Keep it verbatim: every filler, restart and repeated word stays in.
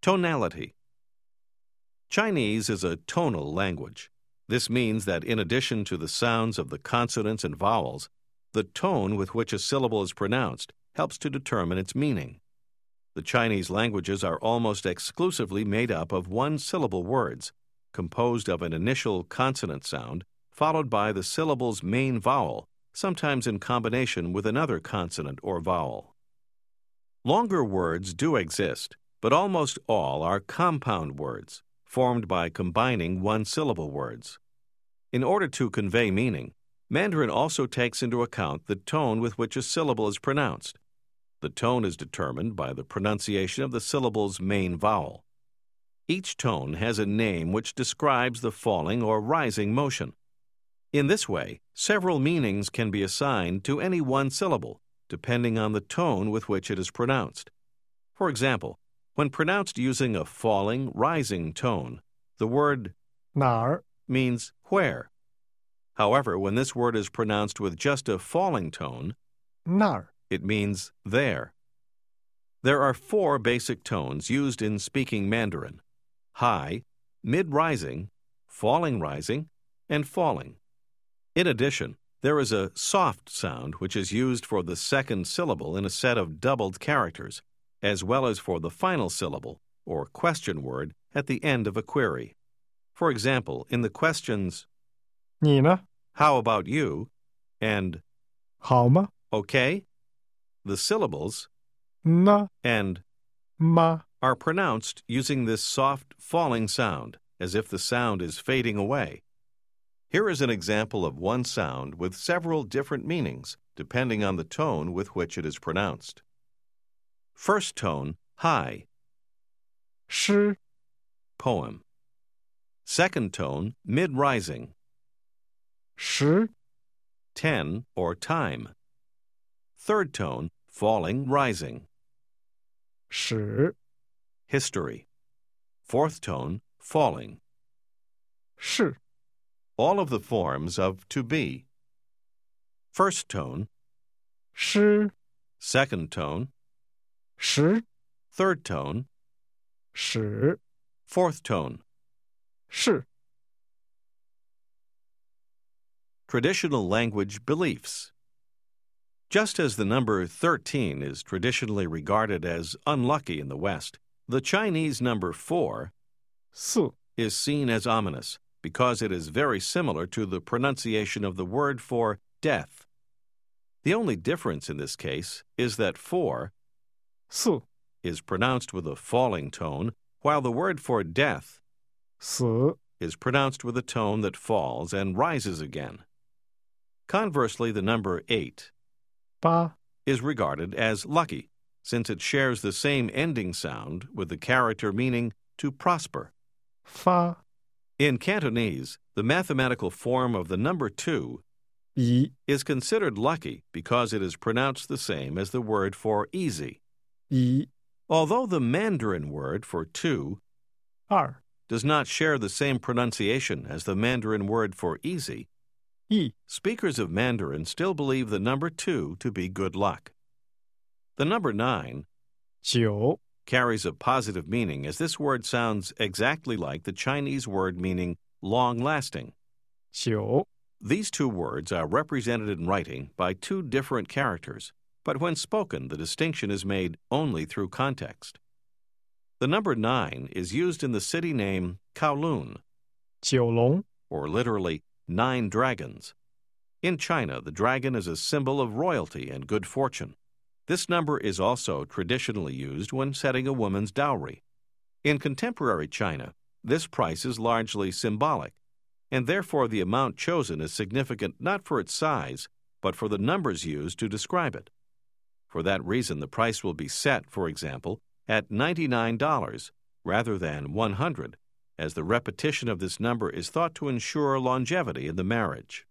Tonality. Chinese is a tonal language. This means that in addition to the sounds of the consonants and vowels, the tone with which a syllable is pronounced helps to determine its meaning. The Chinese languages are almost exclusively made up of one-syllable words, composed of an initial consonant sound, followed by the syllable's main vowel, sometimes in combination with another consonant or vowel. Longer words do exist, but almost all are compound words, formed by combining one-syllable words. In order to convey meaning, Mandarin also takes into account the tone with which a syllable is pronounced. The tone is determined by the pronunciation of the syllable's main vowel. Each tone has a name which describes the falling or rising motion. In this way, several meanings can be assigned to any one syllable, depending on the tone with which it is pronounced. For example, when pronounced using a falling, rising tone, the word 哪儿 means where. However, when this word is pronounced with just a falling tone, 那儿 it means there. There are four basic tones used in speaking Mandarin: high, mid-rising, falling-rising, and falling. In addition, there is a soft sound which is used for the second syllable in a set of doubled characters, as well as for the final syllable, or question word, at the end of a query. For example, in the questions 你呢 "How about you?" and 好吗 "Okay?" the syllables 呢 and 吗 are pronounced using this soft falling sound, as if the sound is fading away. Here is an example of one sound with several different meanings, depending on the tone with which it is pronounced. First tone, high, 诗 poem. Second tone, mid-rising, 十 ten or time. Third tone, falling, rising, 使 history. Fourth tone, falling. 是 All of the forms of to be. First tone, 诗 second tone, 十 third tone, 使 fourth tone. 是 Traditional language beliefs. Just as the number thirteen is traditionally regarded as unlucky in the West, the Chinese number four 四 is seen as ominous because it is very similar to the pronunciation of the word for death. The only difference in this case is that four 四 is pronounced with a falling tone, while the word for death 死 is pronounced with a tone that falls and rises again. Conversely, the number eight 八 is regarded as lucky, since it shares the same ending sound with the character meaning to prosper. 发 In Cantonese, the mathematical form of the number two 一 is considered lucky because it is pronounced the same as the word for easy. 一 Although the Mandarin word for two 二 does not share the same pronunciation as the Mandarin word for easy, 一 speakers of Mandarin still believe the number two to be good luck. The number nine 九 carries a positive meaning, as this word sounds exactly like the Chinese word meaning long-lasting. 九 These two words are represented in writing by two different characters, but when spoken, the distinction is made only through context. The number nine is used in the city name Kowloon, 九龙 or literally nine dragons. In China, the dragon is a symbol of royalty and good fortune. This number is also traditionally used when setting a woman's dowry. In contemporary China, this price is largely symbolic, and therefore the amount chosen is significant not for its size, but for the numbers used to describe it. For that reason, the price will be set, for example, at ninety-nine dollars rather than one hundred dollars, as the repetition of this number is thought to ensure longevity in the marriage.